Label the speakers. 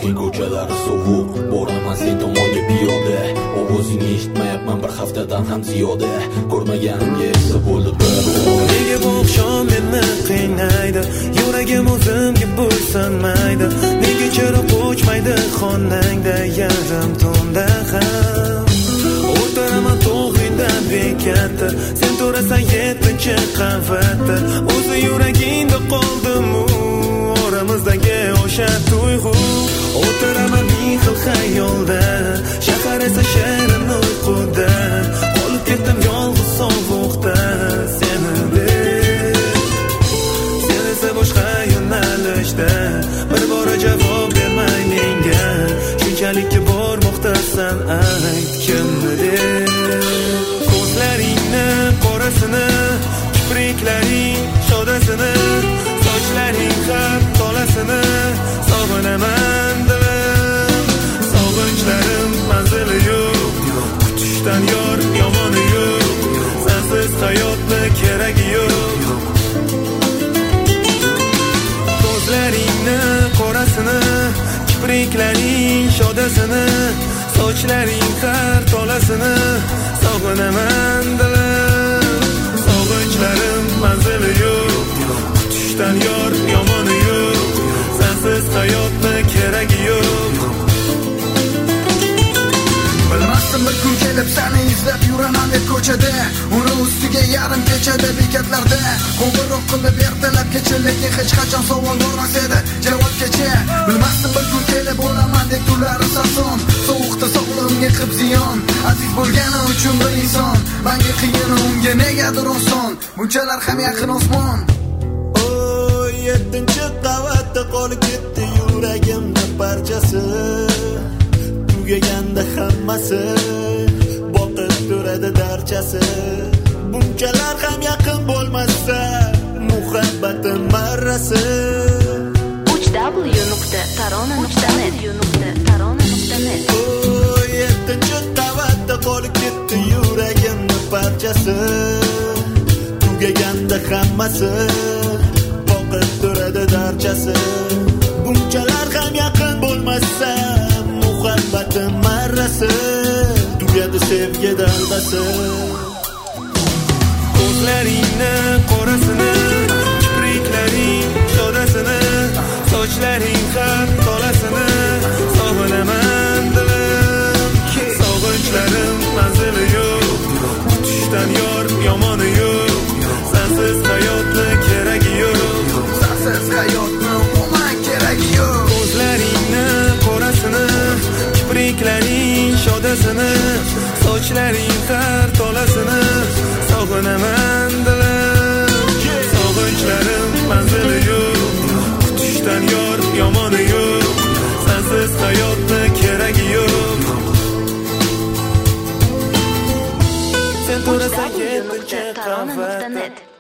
Speaker 1: Shohi ko'chalari sovuq, boraman sen tomonga piyoda. Ovozingni eshitmayapman bir haftadan ham ziyoda. Ko'rmaganimga esa bo'ldi bir oy.
Speaker 2: Nega bu oqshom meni qiynaydi? Yuragim o'zimga bo'ysunmaydi. Nega chiroq o'chmaydi xonangda yarim tunda ham? O'tiraman to'g'ridan bekatda, sen turasan 7-qavatda. O'zi yuragingda qoldim-u oramizdagi o'sha tuyg'u. O'tiraman ming xil xayolda, shahar esa shirin uyquda. Qolib ketdim yolg'iz sovuqda seni deb. Sen esa boshqa yo'nalishda, bir bora javob bermay menga. Shunchalik bormoqdasan, ayt kimni deb. Ko'zlaringni qorasini, kipriklaring shodasini, sochlaring xat tolasini sog'inaman dilim. Sog'inchlarim manzili yo'q, kutishdan yor yomoni yo'q. Sensiz hayotni keragi yo'q. Ko'zlaringni qorasini, kipriklaring shodasini, sochlaring har tolasini sog'inaman dilim. Sog'inchlarim manzili yo'q, kutishdan yor yomoni yo'q. Sensiz hayotni keragi yo'q.
Speaker 3: Bilmasdim bir kun kelib seni izlab yuraman deb ko'chada, uni ustiga yarim kechada bekatlarda qo'ng'iroq qilib ertalab kecha, lekin hech qachon savol bo'lmas edi javobgacha. Bilmasdim bir kun kelib bo'laman deb tunlari sarson, sovuqda sog'lig'imga qilib ziyon. Aziz bo'lgani uchun bir inson, menga qiyin, unga negadir oson. Bunchalar ham yaqin osmon.
Speaker 2: 7-qavatda qolib ketdi yuragimning parchasi. Tugaganda hammasi, boqib turadi darchasi. Bunchalar ham yaqin bo'lmasa, muhabbatim marrasi.
Speaker 4: www.tarona.net
Speaker 2: 7-qavatda qolib ketdi yuragimning parchasi. Tugaganda hammasi, boqib turadi darchasi. Bunchalar ham yaqin bo'lmasa, muhabbatim marrasi. Tugadi sevgi dalbasi. Ko'zlaringni qorasini, kipriklaring shodasini, sochlaring har tolasini sog'inaman dilim. Sog'inchlarim manzili yo'q, kutishdan yor yomoni yo'q. Sensiz hayotni keragi yo'q.
Speaker 3: Sensiz hayotni umuman keragi yo'q.
Speaker 2: Ko'zlaringni qorasini, kipriklaring shodasini, sochlaring har tolasini sog'inaman dilim. Sog'inchlarim manzili yo'q, kutishdan yor yomoni yo'q. Sensiz hayotni keragi yo'q. Sen turasan 7-qavatda.